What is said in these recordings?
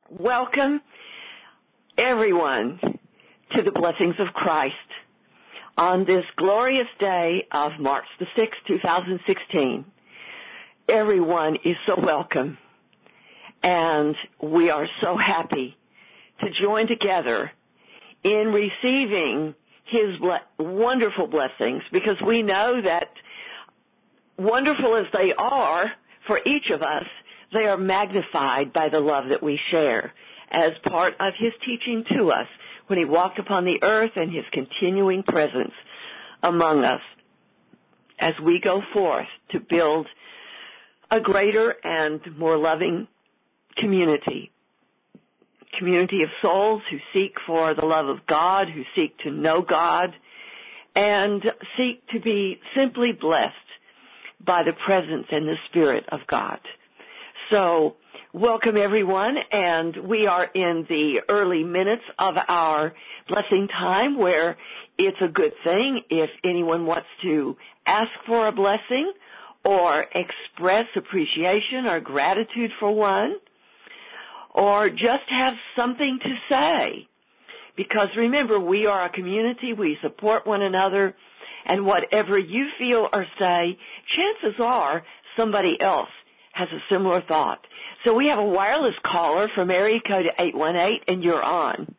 Welcome, everyone, to the blessings of Christ on this glorious day of March the 6th, 2016. Everyone is so welcome, and we are so happy to join together in receiving His wonderful blessings, because we know that wonderful as they are for each of us, they are magnified by the love that we share as part of His teaching to us when He walked upon the earth and His continuing presence among us as we go forth to build a greater and more loving community of souls who seek for the love of God, who seek to know God, and seek to be simply blessed by the presence and the Spirit of God. So, welcome everyone, and we are in the early minutes of our blessing time where it's a good thing if anyone wants to ask for a blessing or express appreciation or gratitude for one, or just have something to say. Because remember, we are a community, we support one another, and whatever you feel or say, chances are somebody else has a similar thought. So we have a wireless caller from area code 818, and you're on.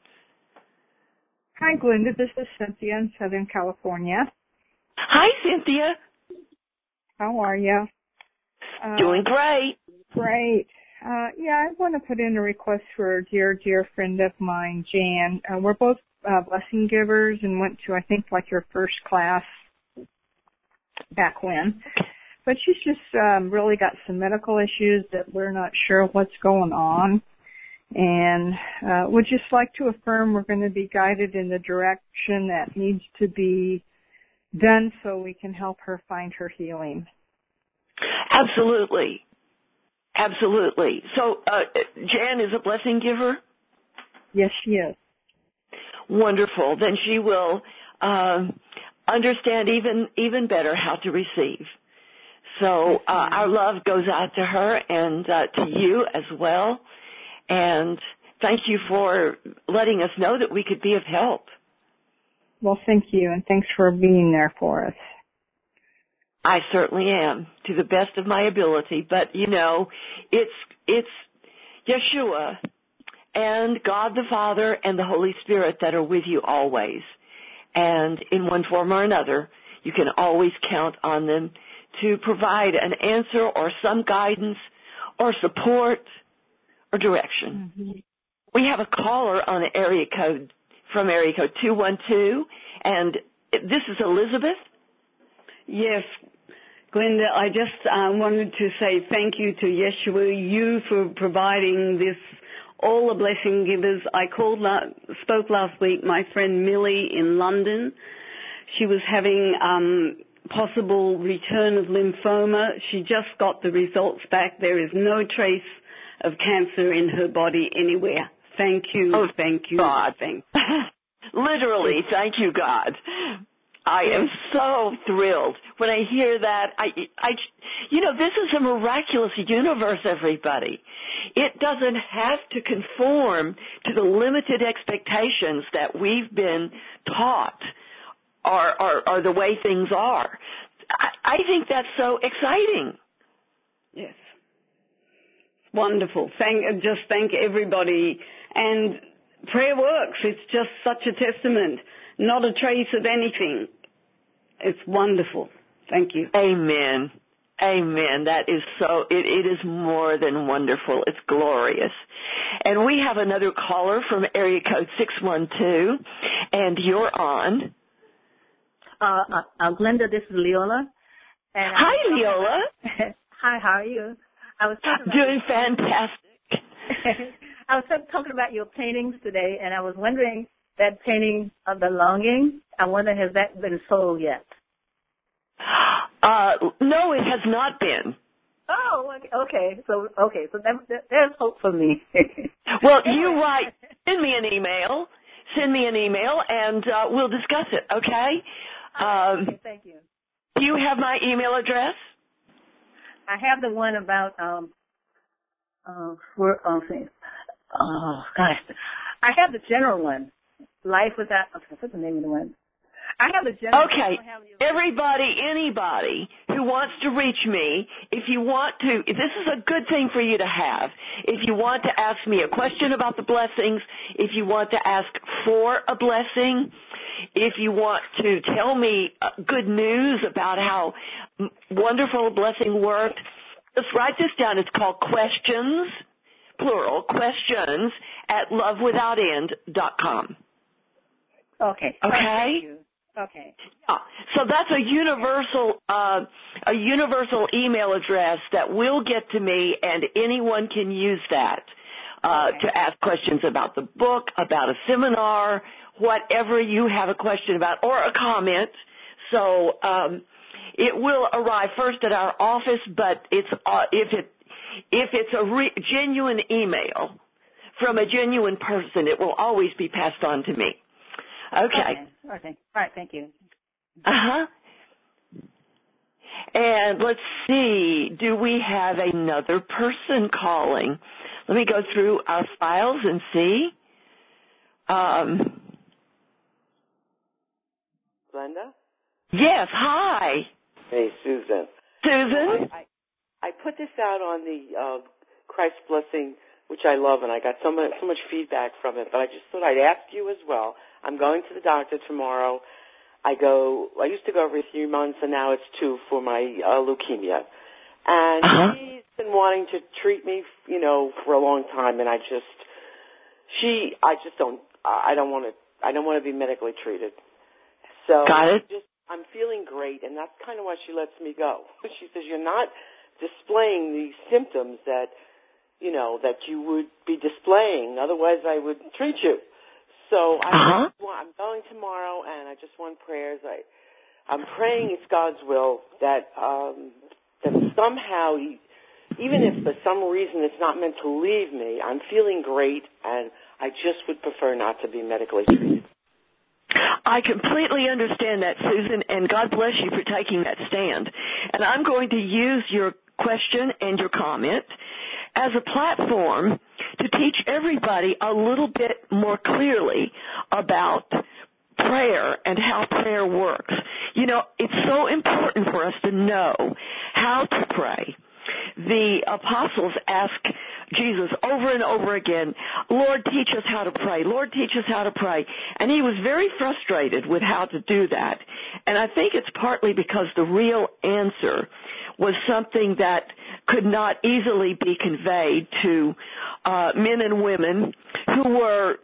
Hi, Glenda. This is Cynthia in Southern California. Hi, Cynthia. How are you? Doing great. Great. I want to put in a request for a dear friend of mine, Jan. We're both blessing givers and went to, I think, like your first class back when. But she's just really got some medical issues that we're not sure what's going on. And would just like to affirm we're going to be guided in the direction that needs to be done so we can help her find her healing. Absolutely. Absolutely. So Jan is a blessing giver? Yes, she is. Wonderful. Then she will understand even better how to receive. So our love goes out to her and to you as well. And thank you for letting us know that we could be of help. Well, thank you, and thanks for being there for us. I certainly am, to the best of my ability. But, you know, it's Yeshua and God the Father and the Holy Spirit that are with you always. And in one form or another, you can always count on them to provide an answer or some guidance or support or direction. Mm-hmm. We have a caller on area code 212, and this is Elizabeth. Yes, Glenda, I just wanted to say thank you to Yeshua, you for providing this, all the blessing givers. I spoke last week, my friend Millie in London. She was having possible return of lymphoma. She just got the results back. There is no trace of cancer in her body anywhere. Thank you. Oh, thank you. God. Literally, thank you, God. I am so thrilled when I hear that. This is a miraculous universe, everybody. It doesn't have to conform to the limited expectations that we've been taught or the way things are. I think that's so exciting. Yes. Wonderful. Thank everybody. And prayer works. It's just such a testament. Not a trace of anything. It's wonderful. Thank you. Amen. Amen. That is so, it is more than wonderful. It's glorious. And we have another caller from area code 612, and you're on. Glenda, this is Leola. And hi, Leola. Hi, how are you? I was doing fantastic. I was talking about your paintings today, and I was wondering, that painting of the longing, I wonder, has that been sold yet? No, it has not been. Oh, okay. So there's hope for me. Well, you write. Send me an email, and we'll discuss it. Okay. Okay, thank you. Do you have my email address? I have the one about Oh, gosh. I have the general one. Life without, okay, what's the name of the one? I have the general. Okay. Everybody, anybody who wants to reach me, if you want to, this is a good thing for you to have. If you want to ask me a question about the blessings, if you want to ask for a blessing, if you want to tell me good news about how wonderful a blessing worked, just write this down. It's called questions, plural, questions at lovewithoutend.com. Okay. Okay? Thank you. Okay. Yeah. So that's a universal email address that will get to me, and anyone can use that to ask questions about the book, about a seminar, whatever you have a question about, or a comment. So it will arrive first at our office, but it's if it's a genuine email from a genuine person, it will always be passed on to me. Okay. Okay. All right. Thank you. Uh-huh. And let's see, do we have another person calling? Let me go through our files and see. Glenda? Yes, hi. Hey, Susan. Susan? I put this out on the Christ Blessing, which I love, and I got so much feedback from it, but I just thought I'd ask you as well. I'm going to the doctor tomorrow. I used to go every 3 months, and now it's 2 for my leukemia. And she's been wanting to treat me, for a long time, and I don't want to be medically treated. So got it. I'm feeling great, and that's kind of why she lets me go. She says, you're not displaying the symptoms that you would be displaying. Otherwise, I would treat you. So I'm going tomorrow, and I just want prayers. I'm praying it's God's will that somehow, even if for some reason it's not meant to leave me, I'm feeling great, and I just would prefer not to be medically treated. I completely understand that, Susan, and God bless you for taking that stand. And I'm going to use your question and your comment as a platform to teach everybody a little bit more clearly about prayer and how prayer works. It's so important for us to know how to pray. The apostles asked Jesus over and over again, Lord, teach us how to pray. Lord, teach us how to pray. And he was very frustrated with how to do that. And I think it's partly because the real answer was something that could not easily be conveyed to men and women who were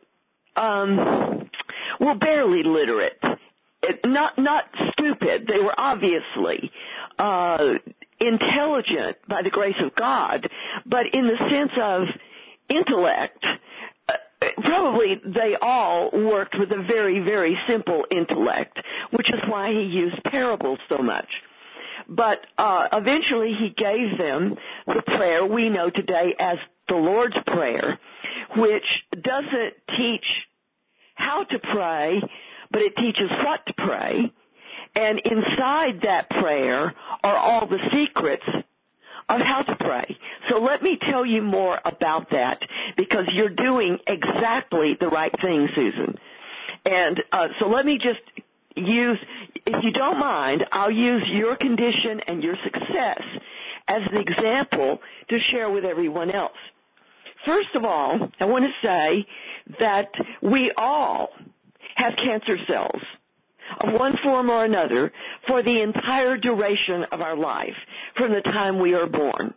barely literate. Not stupid. They were obviously intelligent by the grace of God, but in the sense of intellect, probably they all worked with a very, very simple intellect, which is why he used parables so much. But eventually he gave them the prayer we know today as the Lord's Prayer, which doesn't teach how to pray, but it teaches what to pray. And inside that prayer are all the secrets of how to pray. So let me tell you more about that, because you're doing exactly the right thing, Susan. And so let me just use, if you don't mind, I'll use your condition and your success as an example to share with everyone else. First of all, I want to say that we all have cancer cells of one form or another for the entire duration of our life, from the time we are born.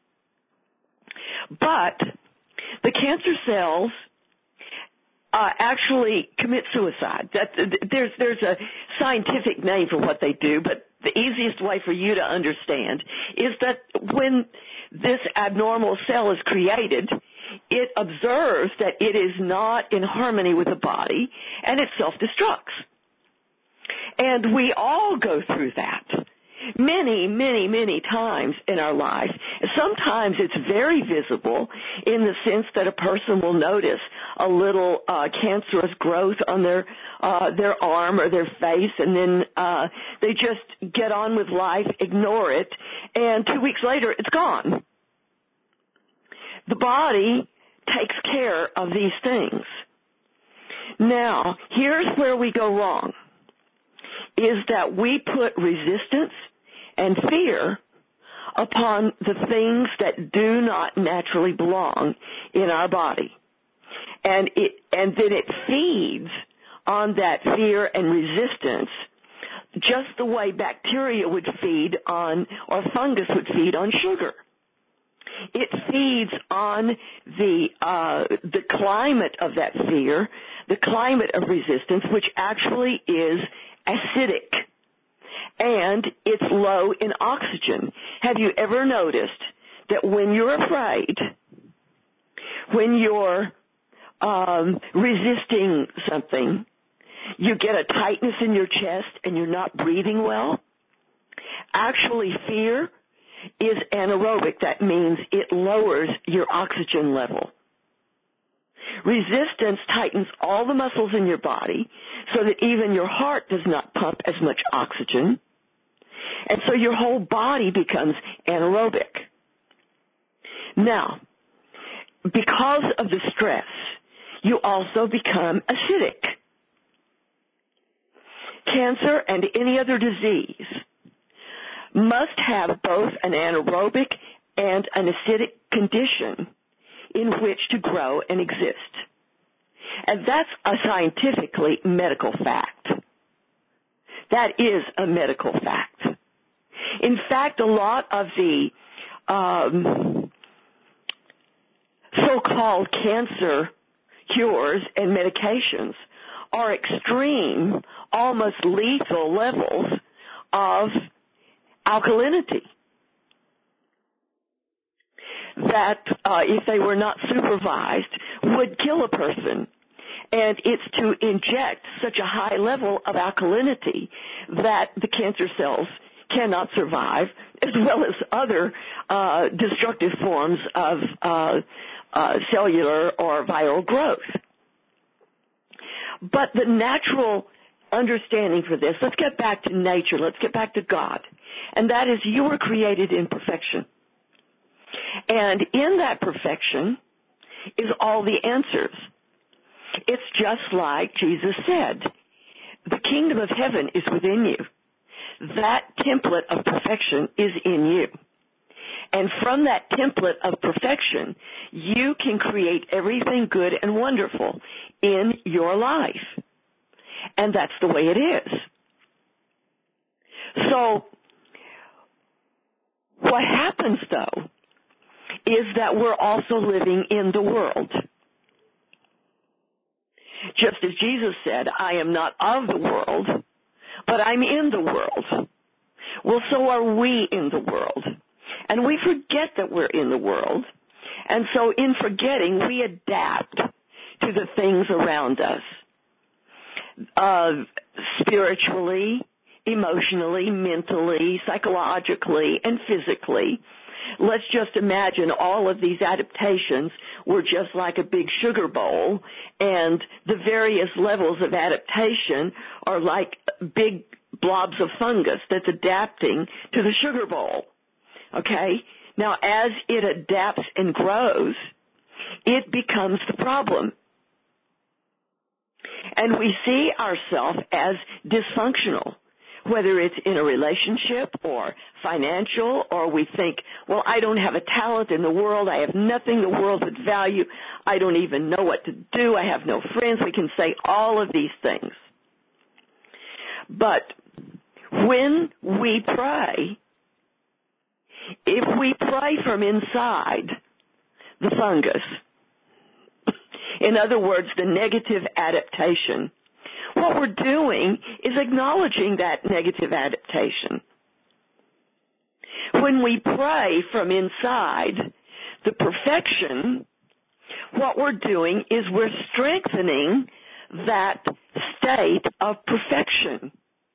But the cancer cells actually commit suicide. There's a scientific name for what they do, but the easiest way for you to understand is that when this abnormal cell is created, it observes that it is not in harmony with the body, and it self-destructs. And we all go through that many, many, many times in our life. Sometimes it's very visible in the sense that a person will notice a little cancerous growth on their arm or their face, and then they just get on with life, ignore it, and 2 weeks later it's gone. The body takes care of these things. Now, here's where we go wrong, is that we put resistance and fear upon the things that do not naturally belong in our body. And then it feeds on that fear and resistance just the way bacteria would feed on, or fungus would feed on sugar. It feeds on the climate of that fear, the climate of resistance, which actually is acidic. And it's low in oxygen. Have you ever noticed that when you're afraid, when you're resisting something, you get a tightness in your chest and you're not breathing well? Actually, fear is anaerobic. That means it lowers your oxygen level. Resistance tightens all the muscles in your body so that even your heart does not pump as much oxygen. And so your whole body becomes anaerobic. Now, because of the stress, you also become acidic. Cancer and any other disease must have both an anaerobic and an acidic condition in which to grow and exist. And that's a scientifically medical fact. That is a medical fact. In fact, a lot of the so-called cancer cures and medications are extreme, almost lethal levels of alkalinity that, if they were not supervised, would kill a person. And it's to inject such a high level of alkalinity that the cancer cells cannot survive, as well as other destructive forms of cellular or viral growth. But the natural understanding for this, let's get back to nature, let's get back to God, and that is you were created in perfection. And in that perfection is all the answers. It's just like Jesus said, the kingdom of heaven is within you. That template of perfection is in you. And from that template of perfection, you can create everything good and wonderful in your life. And that's the way it is. So, what happens, though, is that we're also living in the world. Just as Jesus said, I am not of the world, but I'm in the world. Well, so are we in the world. And we forget that we're in the world. And so in forgetting, we adapt to the things around us. Spiritually, emotionally, mentally, psychologically, and physically. Let's just imagine all of these adaptations were just like a big sugar bowl, and the various levels of adaptation are like big blobs of fungus that's adapting to the sugar bowl. Okay? Now, as it adapts and grows, it becomes the problem. And we see ourselves as dysfunctional, whether it's in a relationship or financial, or we think, well, I don't have a talent in the world. I have nothing the world would value. I don't even know what to do. I have no friends. We can say all of these things. But when we pray, if we pray from inside the fungus, in other words, the negative adaptation, what we're doing is acknowledging that negative adaptation. When we pray from inside the perfection, what we're doing is we're strengthening that state of perfection.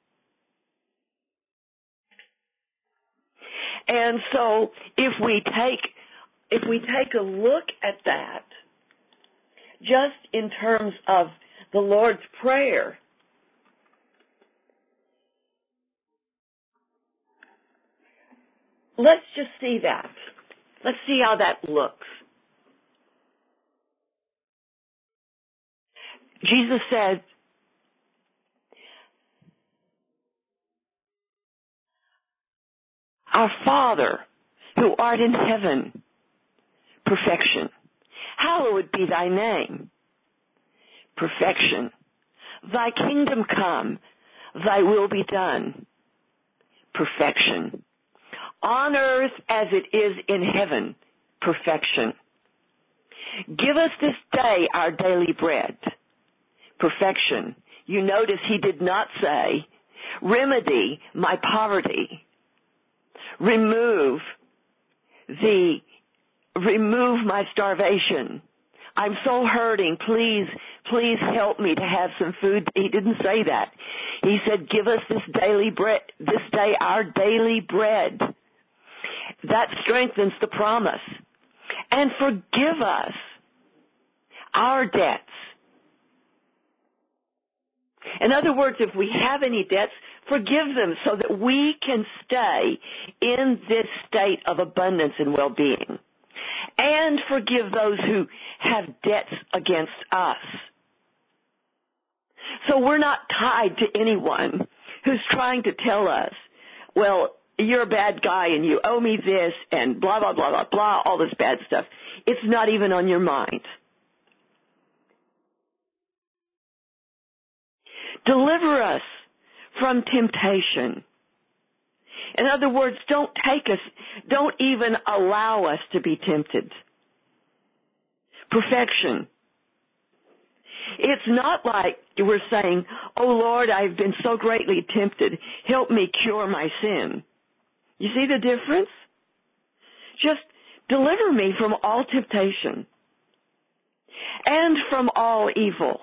And so if we take a look at that, just in terms of the Lord's Prayer, let's just see that. Let's see how that looks. Jesus said, "Our Father, who art in heaven," perfection. "Hallowed be thy name," perfection. "Thy kingdom come, thy will be done," perfection. "On earth as it is in heaven," perfection. "Give us this day our daily bread," perfection. You notice he did not say, "Remedy my poverty. Remove my starvation. I'm so hurting. Please help me to have some food." He didn't say that. He said, "Give us this day our daily bread." That strengthens the promise. "And forgive us our debts." In other words, if we have any debts, forgive them so that we can stay in this state of abundance and well-being. And forgive those who have debts against us. So we're not tied to anyone who's trying to tell us, "Well, you're a bad guy and you owe me this," and blah, blah, blah, blah, blah, all this bad stuff. It's not even on your mind. Deliver us from temptation. In other words, don't even allow us to be tempted. Perfection. It's not like we're saying, "Oh Lord, I've been so greatly tempted. Help me cure my sin." You see the difference? Just deliver me from all temptation and from all evil.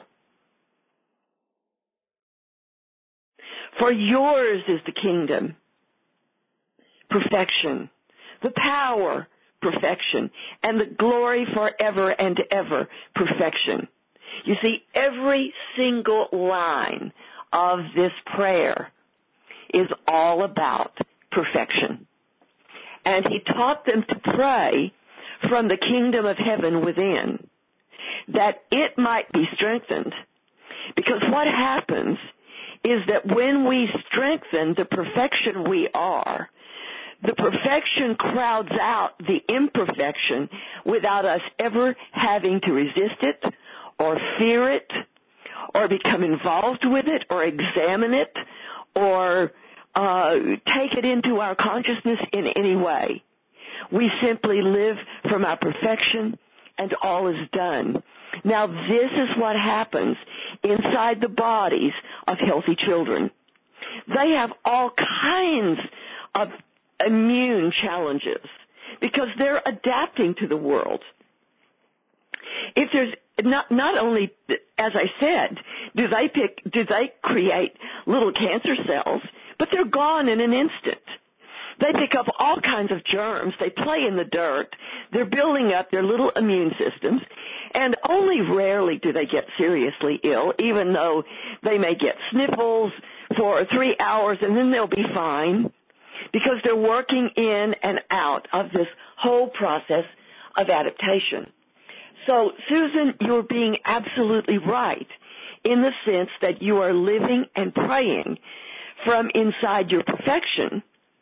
For yours is the kingdom, perfection, the power, perfection, and the glory forever and ever, perfection. You see, every single line of this prayer is all about perfection. And he taught them to pray from the kingdom of heaven within, that it might be strengthened. Because what happens is that when we strengthen the perfection we are, the perfection crowds out the imperfection without us ever having to resist it or fear it or become involved with it or examine it or take it into our consciousness in any way. We simply live from our perfection and all is done. Now this is what happens inside the bodies of healthy children. They have all kinds of immune challenges because they're adapting to the world. If there's not only, as I said, do they create little cancer cells, but they're gone in an instant. They pick up all kinds of germs. They play in the dirt. They're building up their little immune systems, and only rarely do they get seriously ill, even though they may get sniffles for 3 hours and then they'll be fine because they're working in and out of this whole process of adaptation. So, Susan, you're being absolutely right in the sense that you are living and praying from inside your perfection,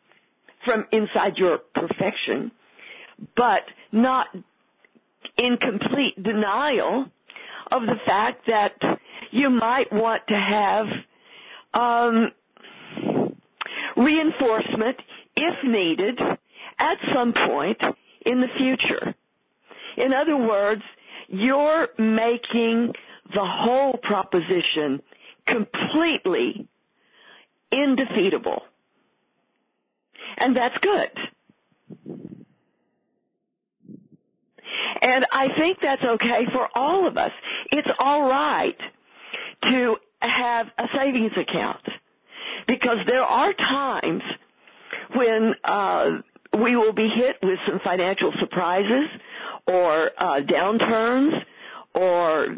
but not in complete denial of the fact that you might want to have reinforcement, if needed, at some point in the future. In other words, you're making the whole proposition completely indefeatable. And that's good. And I think that's okay for all of us. It's all right to have a savings account because there are times when we will be hit with some financial surprises or downturns or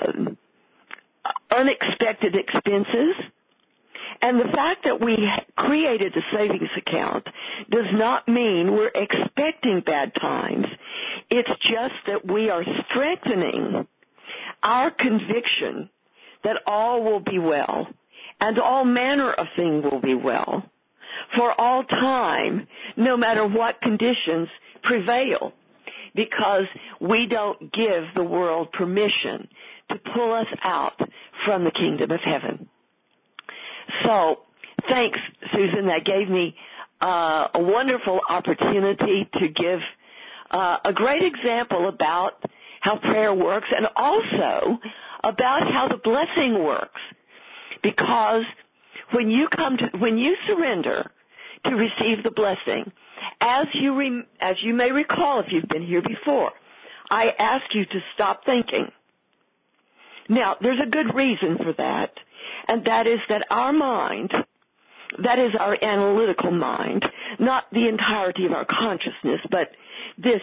unexpected expenses. And the fact that we created a savings account does not mean we're expecting bad times. It's just that we are strengthening our conviction that all will be well, and all manner of things will be well, for all time, no matter what conditions prevail, because we don't give the world permission to pull us out from the kingdom of heaven. So, thanks, Susan. That gave me a wonderful opportunity to give a great example about how prayer works and also about how the blessing works. Because when you surrender to receive the blessing, as you may recall if you've been here before, I ask you to stop thinking. Now, there's a good reason for that, and that is that our mind, that is our analytical mind, not the entirety of our consciousness, but this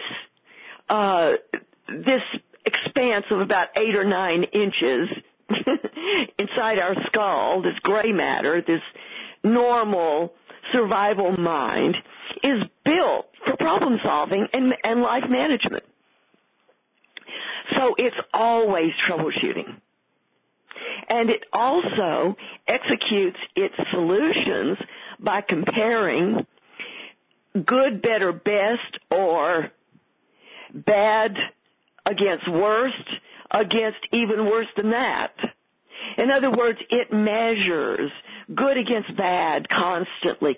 expanse of about 8 or 9 inches inside our skull, this gray matter, this normal survival mind, is built for problem solving and life management. So it's always troubleshooting. And it also executes its solutions by comparing good, better, best, or bad against worst, against even worse than that. In other words, it measures good against bad constantly.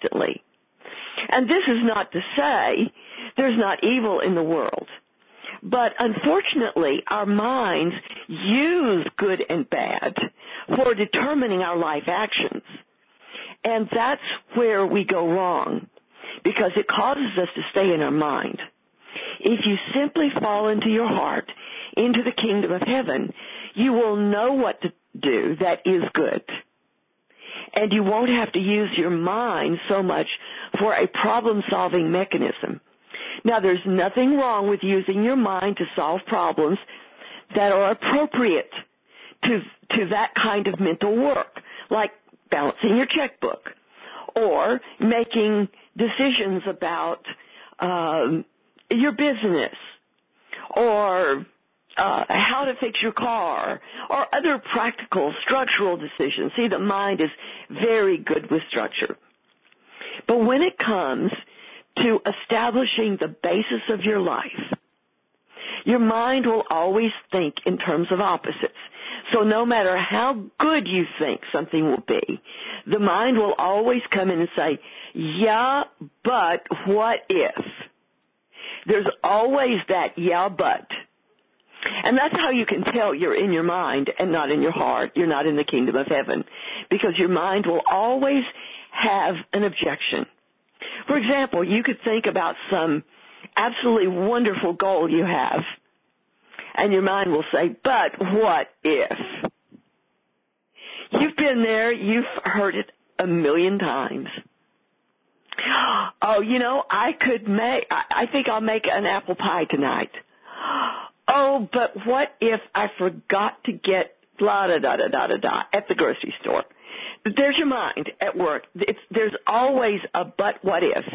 And this is not to say there's not evil in the world. But unfortunately, our minds use good and bad for determining our life actions. And that's where we go wrong, because it causes us to stay in our mind. If you simply fall into your heart, into the kingdom of heaven, you will know what to do that is good. And you won't have to use your mind so much for a problem-solving mechanism. Now, there's nothing wrong with using your mind to solve problems that are appropriate to that kind of mental work, like balancing your checkbook or making decisions about your business or how to fix your car or other practical structural decisions. See, the mind is very good with structure. But when it comes to establishing the basis of your life, your mind will always think in terms of opposites. So no matter how good you think something will be, the mind will always come in and say, yeah, but what if? There's always that yeah, but. And that's how you can tell you're in your mind and not in your heart. You're not in the kingdom of heaven, because your mind will always have an objection. For example, you could think about some absolutely wonderful goal you have, and your mind will say, but what if? You've been there. You've heard it a million times. Oh, I think I'll make an apple pie tonight. Oh, but what if I forgot to get blah-da-da-da-da-da-da at the grocery store? There's your mind at work. There's always a but what if.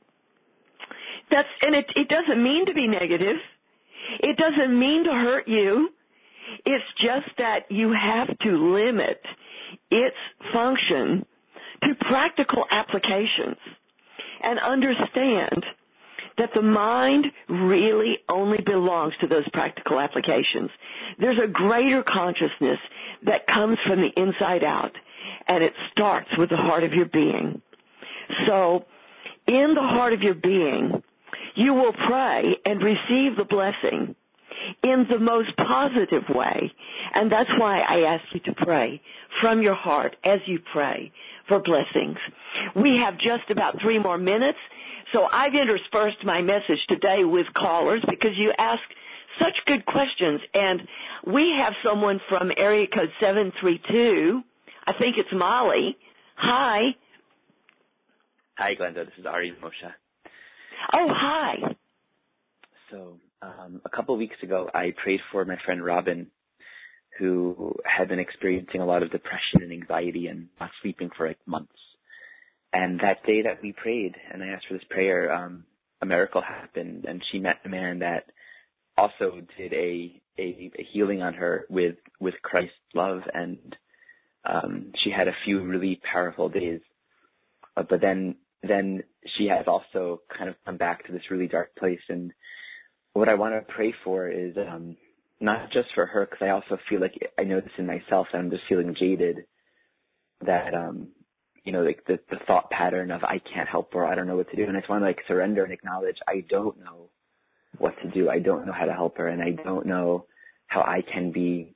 It doesn't mean to be negative. It doesn't mean to hurt you. It's just that you have to limit its function to practical applications and understand that the mind really only belongs to those practical applications. There's a greater consciousness that comes from the inside out, and it starts with the heart of your being. So, in the heart of your being, you will pray and receive the blessing in the most positive way. And that's why I ask you to pray from your heart as you pray for blessings. We have just about 3 more minutes, so I've interspersed my message today with callers because you ask such good questions. And we have someone from area code 732. I think it's Molly. Hi. Hi, Glenda. This is Ari Moshe. Oh, hi. So a couple of weeks ago, I prayed for my friend Robin, who had been experiencing a lot of depression and anxiety and not sleeping for months. And that day that we prayed and I asked for this prayer, a miracle happened, and she met a man that also did a a healing on her with Christ's love, and she had a few really powerful days. But then she has also kind of come back to this really dark place. And what I want to pray for is not just for her, because I also feel like I know this in myself, and I'm just feeling jaded that like the thought pattern of I can't help her, I don't know what to do, and I just want to like surrender and acknowledge I don't know what to do. I don't know how to help her, and I don't know how I can be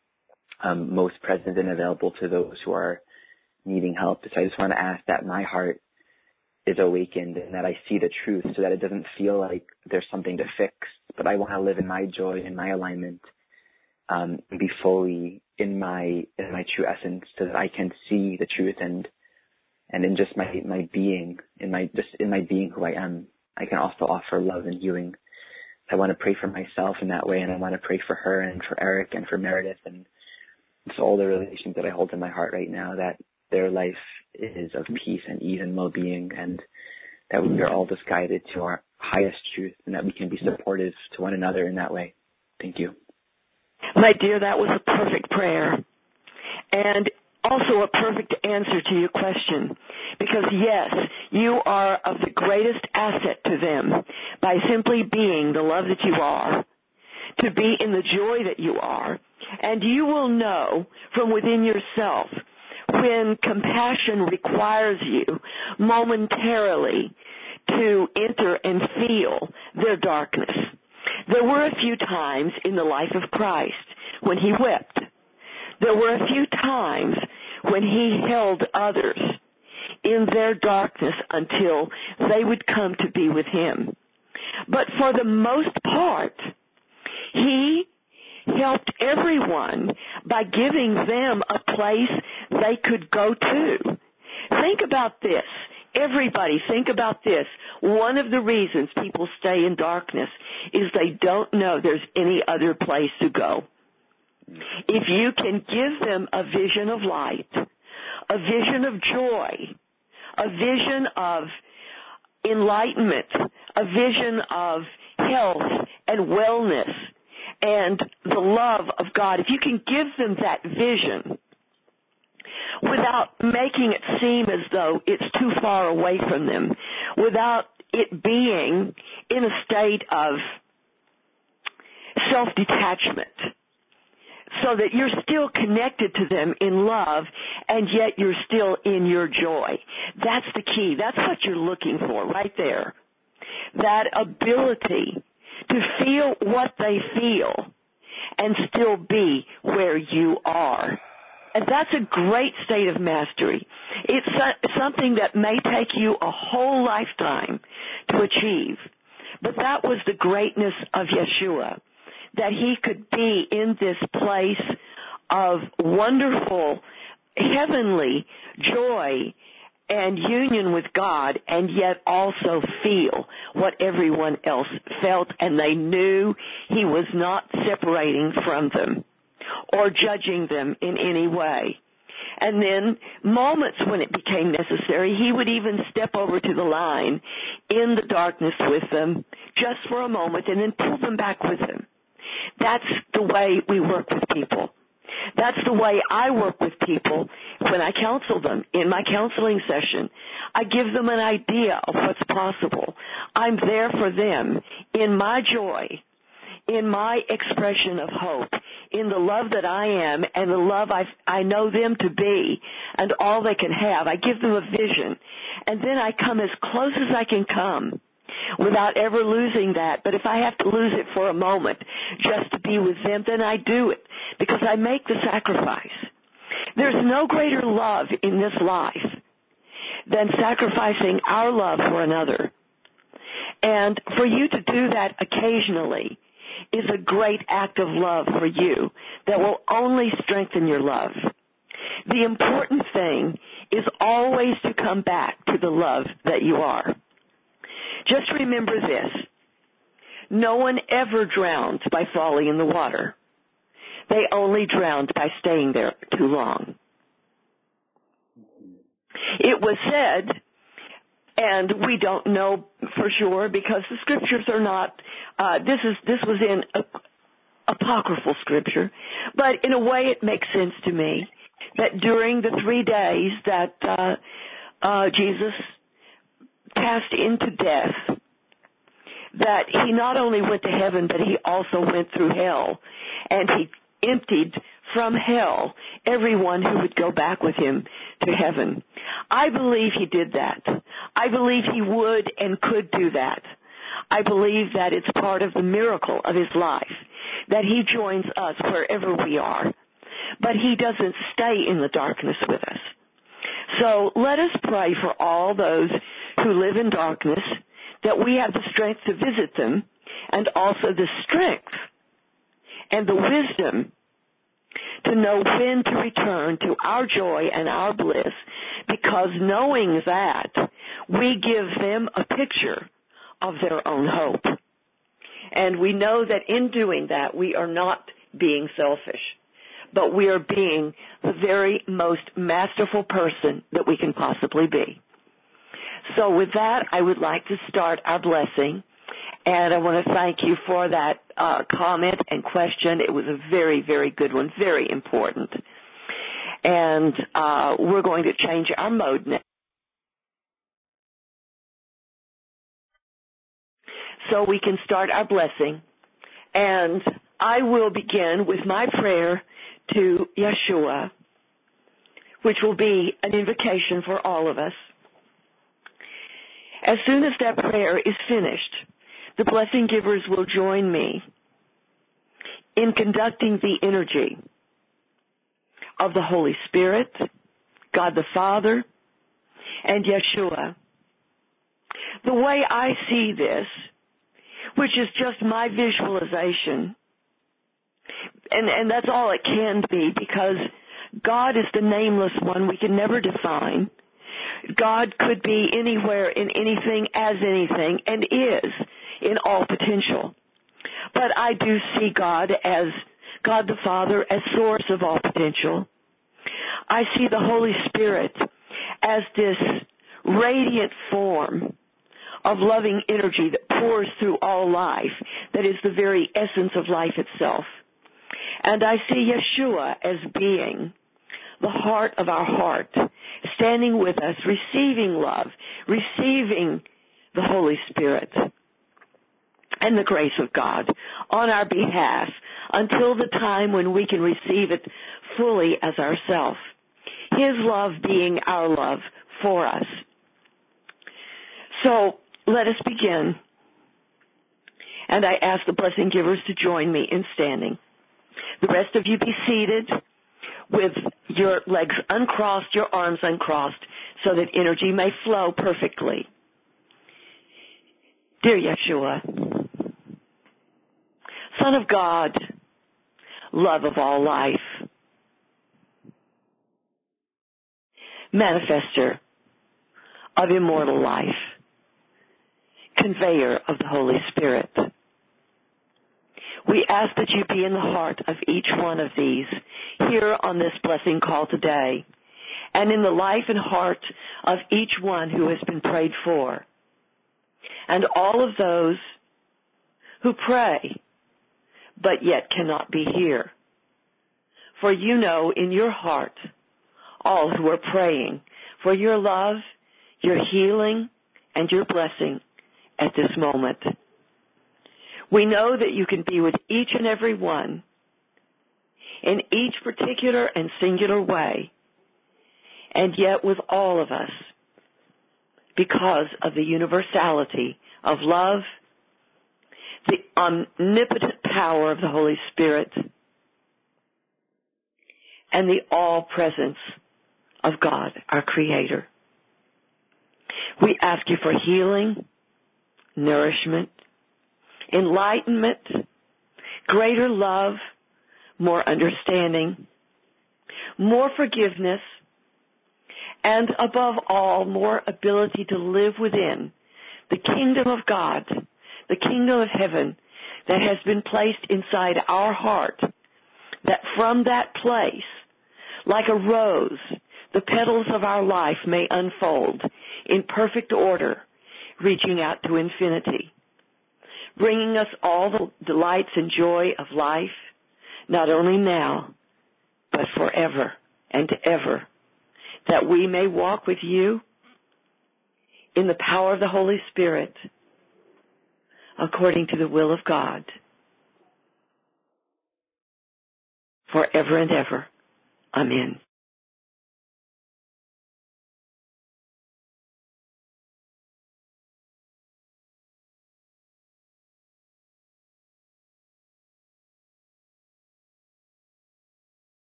most present and available to those who are needing help. So I just want to ask that my heart is awakened and that I see the truth, so that it doesn't feel like there's something to fix, but I want to live in my joy, in my alignment, and be fully in my true essence, so that I can see the truth and in just my being, in my being who I am, I can also offer love and healing. I want to pray for myself in that way, and I want to pray for her and for Eric and for Meredith and for all the relations that I hold in my heart right now, that their life is of peace and ease and well-being, and that we are all just guided to our highest truth, and that we can be supportive to one another in that way. Thank you. My dear, that was a perfect prayer, and also a perfect answer to your question, because yes, you are of the greatest asset to them by simply being the love that you are, to be in the joy that you are, and you will know from within yourself when compassion requires you momentarily to enter and feel their darkness. There were a few times in the life of Christ when he wept. There were a few times when he held others in their darkness until they would come to be with him. But for the most part, he helped everyone by giving them a place they could go to. Think about this. Everybody, think about this. One of the reasons people stay in darkness is they don't know there's any other place to go. If you can give them a vision of light, a vision of joy, a vision of enlightenment, a vision of health and wellness, and the love of God, if you can give them that vision without making it seem as though it's too far away from them, without it being in a state of self-detachment, so that you're still connected to them in love and yet you're still in your joy. That's the key. That's what you're looking for right there. That ability to feel what they feel and still be where you are. And that's a great state of mastery. It's something that may take you a whole lifetime to achieve. But that was the greatness of Yeshua, that he could be in this place of wonderful, heavenly joy and union with God, and yet also feel what everyone else felt, and they knew he was not separating from them or judging them in any way. And then moments when it became necessary, he would even step over to the line in the darkness with them just for a moment and then pull them back with him. That's the way we work with people. That's the way I work with people when I counsel them in my counseling session. I give them an idea of what's possible. I'm there for them in my joy, in my expression of hope, in the love that I am and the love I know them to be and all they can have. I give them a vision, and then I come as close as I can come without ever losing that. But if I have to lose it for a moment just to be with them, then I do it because I make the sacrifice. There's no greater love in this life than sacrificing our love for another. And for you to do that occasionally is a great act of love for you that will only strengthen your love. The important thing is always to come back to the love that you are. Just remember this. No one ever drowned by falling in the water. They only drowned by staying there too long. It was said, and we don't know for sure because the scriptures are not, this was in apocryphal scripture, but in a way it makes sense to me that during the 3 days that Jesus passed into death, that he not only went to heaven, but he also went through hell, and he emptied from hell everyone who would go back with him to heaven. I believe he did that. I believe he would and could do that. I believe that it's part of the miracle of his life, that he joins us wherever we are, but he doesn't stay in the darkness with us. So let us pray for all those who live in darkness, that we have the strength to visit them, and also the strength and the wisdom to know when to return to our joy and our bliss, because knowing that, we give them a picture of their own hope. And we know that in doing that, we are not being selfish, but we are being the very most masterful person that we can possibly be. So with that, I would like to start our blessing, and I want to thank you for that comment and question. It was a very, very good one, very important. And we're going to change our mode now, so we can start our blessing. And I will begin with my prayer to Yeshua, which will be an invocation for all of us. As soon as that prayer is finished, the blessing givers will join me in conducting the energy of the Holy Spirit, God the Father, and Yeshua. The way I see this, which is just my visualization, and that's all it can be, because God is the nameless one we can never define. God could be anywhere in anything as anything, and is in all potential. But I do see God as God the Father as source of all potential. I see the Holy Spirit as this radiant form of loving energy that pours through all life, that is the very essence of life itself. And I see Yeshua as being the heart of our heart, standing with us, receiving love, receiving the Holy Spirit and the grace of God on our behalf until the time when we can receive it fully as ourself. His love being our love for us. So let us begin. And I ask the blessing givers to join me in standing. The rest of you be seated with your legs uncrossed, your arms uncrossed, so that energy may flow perfectly. Dear Yeshua, Son of God, love of all life, manifester of immortal life, conveyor of the Holy Spirit, we ask that you be in the heart of each one of these here on this blessing call today, and in the life and heart of each one who has been prayed for, and all of those who pray but yet cannot be here. For you know in your heart all who are praying for your love, your healing, and your blessing at this moment. We know that you can be with each and every one in each particular and singular way, and yet with all of us, because of the universality of love, the omnipotent power of the Holy Spirit, and the all-presence of God, our Creator. We ask you for healing, nourishment, enlightenment, greater love, more understanding, more forgiveness, and above all, more ability to live within the kingdom of God, the kingdom of heaven that has been placed inside our heart, that from that place, like a rose, the petals of our life may unfold in perfect order, reaching out to infinity. bringing us all the delights and joy of life, not only now, but forever and ever, that we may walk with you in the power of the Holy Spirit, according to the will of God, forever and ever. Amen.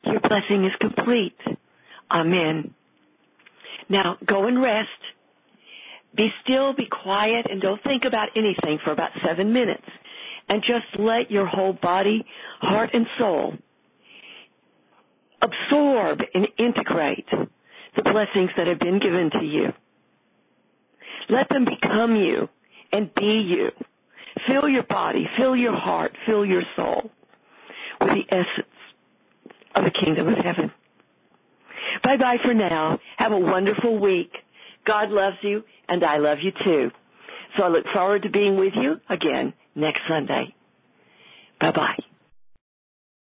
Your blessing is complete. Amen. Now, go and rest. Be still, be quiet, and don't think about anything for about 7 minutes. And just let your whole body, heart, and soul absorb and integrate the blessings that have been given to you. Let them become you and be you. Fill your body, fill your heart, fill your soul with the essence of the kingdom of heaven. Bye-bye for now. Have a wonderful week. God loves you, and I love you too. So I look forward to being with you again next Sunday. Bye-bye.